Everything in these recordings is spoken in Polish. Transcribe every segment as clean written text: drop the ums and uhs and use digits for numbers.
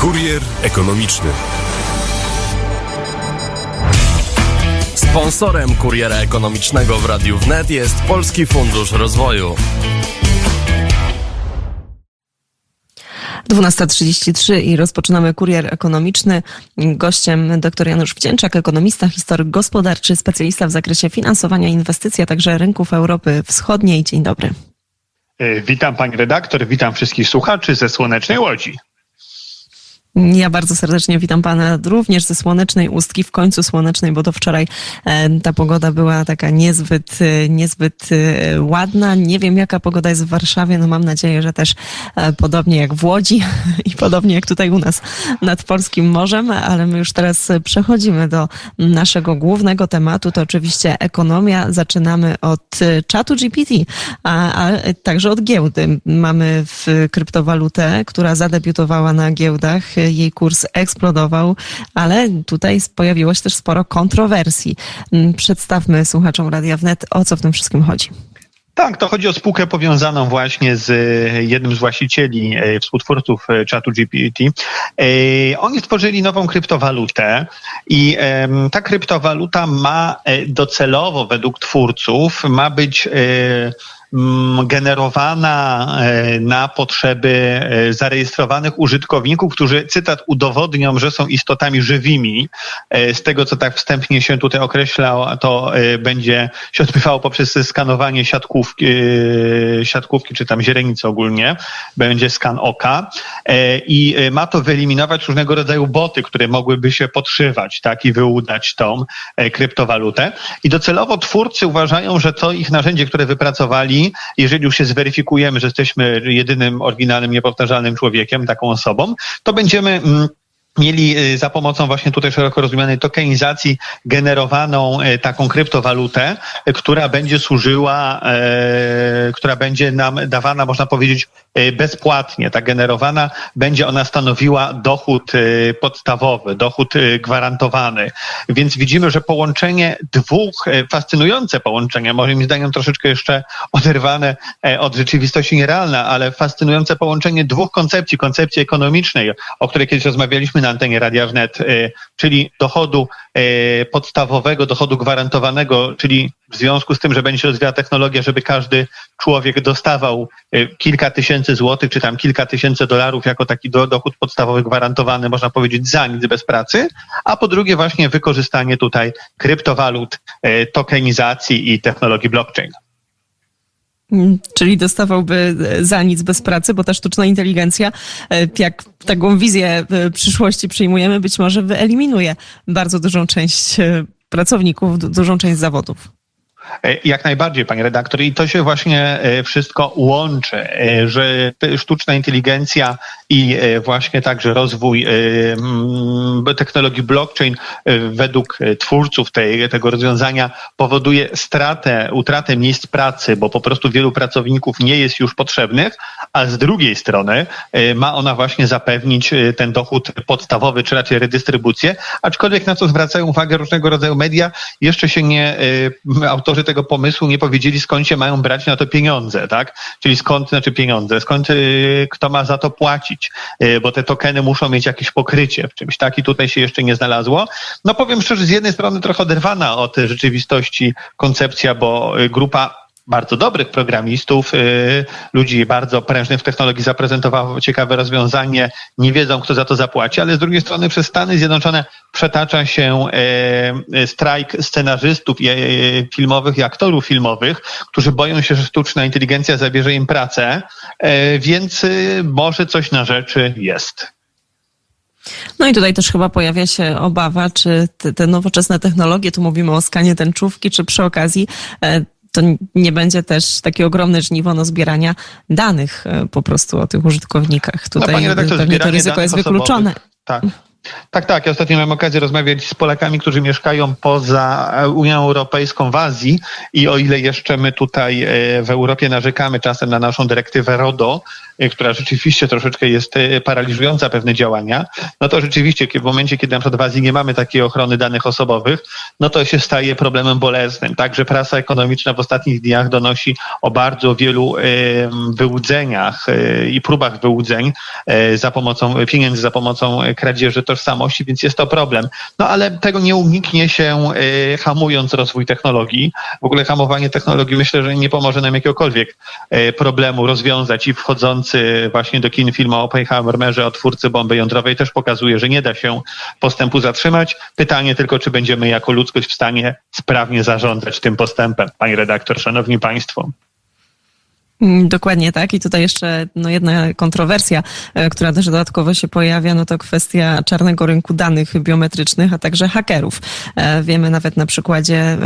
Kurier ekonomiczny. Sponsorem Kuriera Ekonomicznego w Radiu Wnet jest Polski Fundusz Rozwoju. 12:33 i rozpoczynamy Kurier Ekonomiczny. Gościem dr Janusz Wdzięczak, ekonomista, historyk gospodarczy, specjalista w zakresie finansowania inwestycji, a także rynków Europy Wschodniej. Dzień dobry. Witam pani redaktor, witam wszystkich słuchaczy ze Słonecznej Łodzi. Ja bardzo serdecznie witam pana również ze Słonecznej Ustki, w końcu słonecznej, bo do wczoraj ta pogoda była taka niezbyt ładna. Nie wiem, jaka pogoda jest w Warszawie, no mam nadzieję, że też podobnie jak w Łodzi i podobnie jak tutaj u nas nad Polskim Morzem, ale my już teraz przechodzimy do naszego głównego tematu, to oczywiście ekonomia. Zaczynamy od czatu GPT, a także od giełdy. Mamy kryptowalutę, która zadebiutowała na giełdach. Jej kurs eksplodował, ale tutaj pojawiło się też sporo kontrowersji. Przedstawmy słuchaczom Radia Wnet, o co w tym wszystkim chodzi. Tak, to chodzi o spółkę powiązaną właśnie z jednym z właścicieli, współtwórców czatu GPT. Oni stworzyli nową kryptowalutę i ta kryptowaluta ma docelowo według twórców ma być generowana na potrzeby zarejestrowanych użytkowników, którzy, cytat, udowodnią, że są istotami żywymi. Z tego, co tak wstępnie się tutaj określa, to będzie się odbywało poprzez skanowanie siatkówki czy tam źrenicy ogólnie. Będzie skan oka i ma to wyeliminować różnego rodzaju boty, które mogłyby się podszywać, tak, i wyłudać tą kryptowalutę. I docelowo twórcy uważają, że to ich narzędzie, które wypracowali, jeżeli już się zweryfikujemy, że jesteśmy jedynym oryginalnym, niepowtarzalnym człowiekiem, taką osobą, to będziemy mieli za pomocą właśnie tutaj szeroko rozumianej tokenizacji generowaną taką kryptowalutę, która będzie służyła, która będzie nam dawana, można powiedzieć, bezpłatnie. Ta generowana będzie ona stanowiła dochód podstawowy, dochód gwarantowany. Więc widzimy, że połączenie dwóch, fascynujące połączenie, moim zdaniem troszeczkę jeszcze oderwane od rzeczywistości nierealne, ale fascynujące połączenie dwóch koncepcji, koncepcji ekonomicznej, o której kiedyś rozmawialiśmy na antenie Radia Wnet, czyli dochodu podstawowego, dochodu gwarantowanego, czyli w związku z tym, że będzie się rozwijała technologia, żeby każdy człowiek dostawał kilka tysięcy złotych, czy tam kilka tysięcy dolarów jako taki dochód podstawowy gwarantowany, można powiedzieć, za nic, bez pracy, a po drugie właśnie wykorzystanie tutaj kryptowalut, tokenizacji i technologii blockchain. Czyli dostawałby za nic, bez pracy, bo ta sztuczna inteligencja, jak taką wizję przyszłości przyjmujemy, być może wyeliminuje bardzo dużą część pracowników, dużą część zawodów. Jak najbardziej, panie redaktor. I to się właśnie wszystko łączy, że sztuczna inteligencja i właśnie także rozwój technologii blockchain według twórców tego rozwiązania powoduje utratę miejsc pracy, bo po prostu wielu pracowników nie jest już potrzebnych, a z drugiej strony ma ona właśnie zapewnić ten dochód podstawowy, czy raczej redystrybucję, aczkolwiek na co zwracają uwagę różnego rodzaju media, jeszcze się autorzy tego pomysłu nie powiedzieli, skąd się mają brać na to pieniądze, tak? Czyli skąd kto ma za to płacić, bo te tokeny muszą mieć jakieś pokrycie w czymś, tak? I tutaj się jeszcze nie znalazło. No powiem szczerze, z jednej strony trochę oderwana od rzeczywistości koncepcja, bo grupa bardzo dobrych programistów, ludzi bardzo prężnych w technologii zaprezentowało ciekawe rozwiązanie, nie wiedzą, kto za to zapłaci, ale z drugiej strony przez Stany Zjednoczone przetacza się strajk scenarzystów filmowych i aktorów filmowych, którzy boją się, że sztuczna inteligencja zabierze im pracę, więc może coś na rzeczy jest. No i tutaj też chyba pojawia się obawa, czy te nowoczesne technologie, tu mówimy o skanie tęczówki, czy przy okazji to nie będzie też takie ogromne żniwo zbierania danych po prostu o tych użytkownikach. Tutaj no, panie redaktor, pewnie to ryzyko jest wykluczone. Tak. Tak. Ja ostatnio miałem okazję rozmawiać z Polakami, którzy mieszkają poza Unią Europejską w Azji i o ile jeszcze my tutaj w Europie narzekamy czasem na naszą dyrektywę RODO, która rzeczywiście troszeczkę jest paraliżująca pewne działania, no to rzeczywiście w momencie, kiedy na przykład w Azji nie mamy takiej ochrony danych osobowych, no to się staje problemem bolesnym. Także prasa ekonomiczna w ostatnich dniach donosi o bardzo wielu wyłudzeniach i próbach wyłudzeń za pomocą pieniędzy, za pomocą kradzieży tożsamości, więc jest to problem. No ale tego nie uniknie się hamując rozwój technologii. W ogóle hamowanie technologii myślę, że nie pomoże nam jakiegokolwiek problemu rozwiązać i wchodzący właśnie do kin film o Oppenheimerze, o twórcy bomby jądrowej też pokazuje, że nie da się postępu zatrzymać. Pytanie tylko, czy będziemy jako ludzkość w stanie sprawnie zarządzać tym postępem. Pani redaktor, szanowni państwo. Dokładnie tak. I tutaj jeszcze jedna kontrowersja, która też dodatkowo się pojawia, no to kwestia czarnego rynku danych biometrycznych, a także hakerów. Wiemy nawet na przykładzie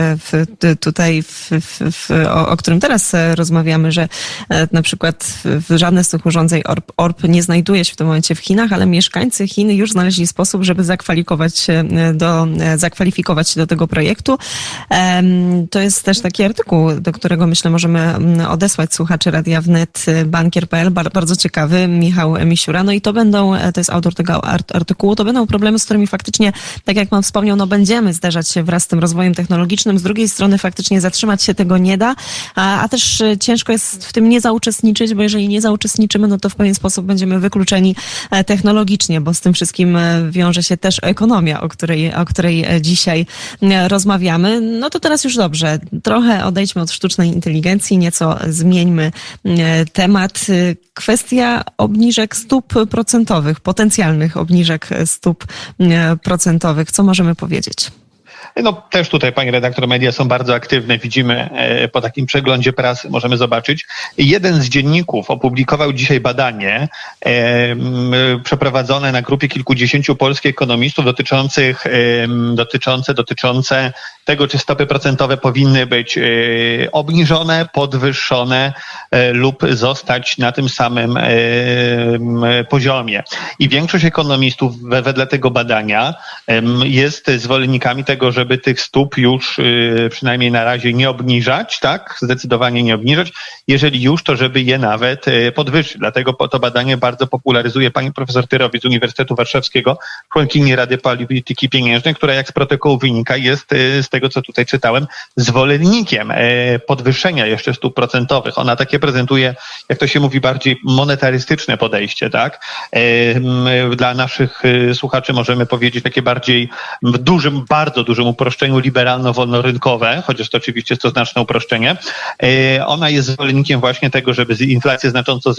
o którym teraz rozmawiamy, że na przykład żadne z tych urządzeń ORP nie znajduje się w tym momencie w Chinach, ale mieszkańcy Chin już znaleźli sposób, żeby zakwalifikować się do tego projektu. To jest też taki artykuł, do którego myślę możemy odesłać słuchaczy Radia Wnet, bankier.pl, bardzo ciekawy, Michał Misiura. No i to jest autor tego artykułu, to będą problemy, z którymi faktycznie, tak jak pan wspomniał, będziemy zderzać się wraz z tym rozwojem technologicznym. Z drugiej strony faktycznie zatrzymać się tego nie da, a też ciężko jest w tym nie zauczestniczyć, bo jeżeli nie zauczestniczymy, no to w pewien sposób będziemy wykluczeni technologicznie, bo z tym wszystkim wiąże się też ekonomia, o której dzisiaj rozmawiamy. No to teraz już dobrze. Trochę odejdźmy od sztucznej inteligencji, nieco zmieńmy temat. Kwestia obniżek stóp procentowych, potencjalnych obniżek stóp procentowych. Co możemy powiedzieć? No też tutaj, pani redaktor, media są bardzo aktywne. Widzimy po takim przeglądzie prasy, możemy zobaczyć. Jeden z dzienników opublikował dzisiaj badanie przeprowadzone na grupie kilkudziesięciu polskich ekonomistów dotyczące tego, czy stopy procentowe powinny być obniżone, podwyższone lub zostać na tym samym poziomie. I większość ekonomistów wedle tego badania jest zwolennikami tego, żeby tych stóp już przynajmniej na razie nie obniżać, tak? Zdecydowanie nie obniżać. Jeżeli już, to żeby je nawet podwyższyć. Dlatego to badanie bardzo popularyzuje pani profesor Tyrowicz z Uniwersytetu Warszawskiego, członkini Rady Polityki Pieniężnej, która jak z protokołu wynika jest z tego, co tutaj czytałem, zwolennikiem podwyższenia jeszcze stóp procentowych. Ona takie prezentuje, jak to się mówi, bardziej monetarystyczne podejście, tak? Dla naszych słuchaczy możemy powiedzieć takie bardziej w bardzo dużym uproszczeniu liberalno-wolnorynkowe, chociaż to oczywiście jest to znaczne uproszczenie. Ona jest zwolennikiem właśnie tego, żeby inflację znacząco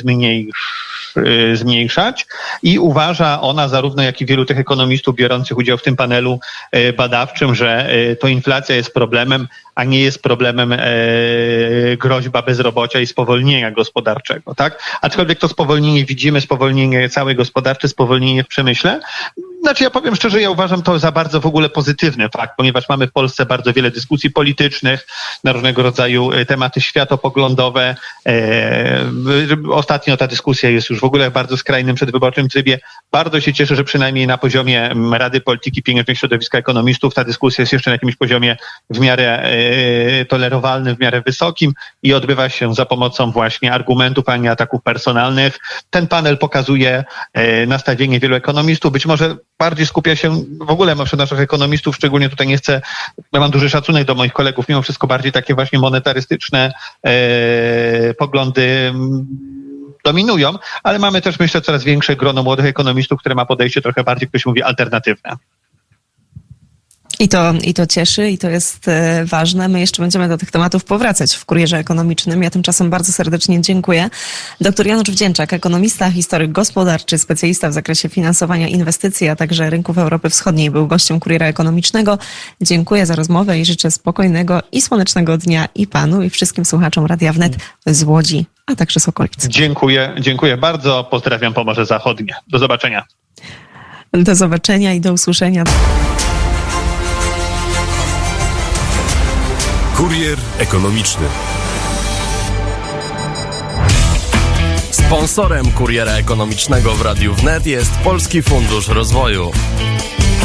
zmniejszać i uważa ona, zarówno jak i wielu tych ekonomistów biorących udział w tym panelu badawczym, że to inflacja jest problemem, a nie jest problemem groźba bezrobocia i spowolnienia gospodarczego, tak? Aczkolwiek to spowolnienie widzimy, spowolnienie całe gospodarcze, spowolnienie w przemyśle. Znaczy ja powiem szczerze, ja uważam to za bardzo w ogóle pozytywny fakt, ponieważ mamy w Polsce bardzo wiele dyskusji politycznych na różnego rodzaju tematy światopoglądowe. Ostatnio ta dyskusja jest już w ogóle w bardzo skrajnym przedwyborczym trybie. Bardzo się cieszę, że przynajmniej na poziomie Rady Polityki Pieniężnej Środowiska Ekonomistów ta dyskusja jest jeszcze na jakimś poziomie w miarę tolerowalnym, w miarę wysokim i odbywa się za pomocą właśnie argumentów, a nie ataków personalnych. Ten panel pokazuje nastawienie wielu ekonomistów. Być może bardziej skupia się w ogóle wśród naszych ekonomistów, szczególnie tutaj nie chcę, ja mam duży szacunek do moich kolegów, mimo wszystko bardziej takie właśnie monetarystyczne poglądy dominują, ale mamy też, myślę, coraz większe grono młodych ekonomistów, które ma podejście trochę bardziej, ktoś mówi, alternatywne. I to cieszy i to jest ważne. My jeszcze będziemy do tych tematów powracać w Kurierze Ekonomicznym. Ja tymczasem bardzo serdecznie dziękuję. Dr Janusz Wdzięczak, ekonomista, historyk gospodarczy, specjalista w zakresie finansowania inwestycji, a także rynków Europy Wschodniej, był gościem Kuriera Ekonomicznego. Dziękuję za rozmowę i życzę spokojnego i słonecznego dnia i panu, i wszystkim słuchaczom Radia Wnet z Łodzi, a także z okolic. Dziękuję bardzo. Pozdrawiam Pomorze Zachodnie. Do zobaczenia. Do zobaczenia i do usłyszenia. Kurier Ekonomiczny. Sponsorem Kuriera Ekonomicznego w Radiu Wnet jest Polski Fundusz Rozwoju.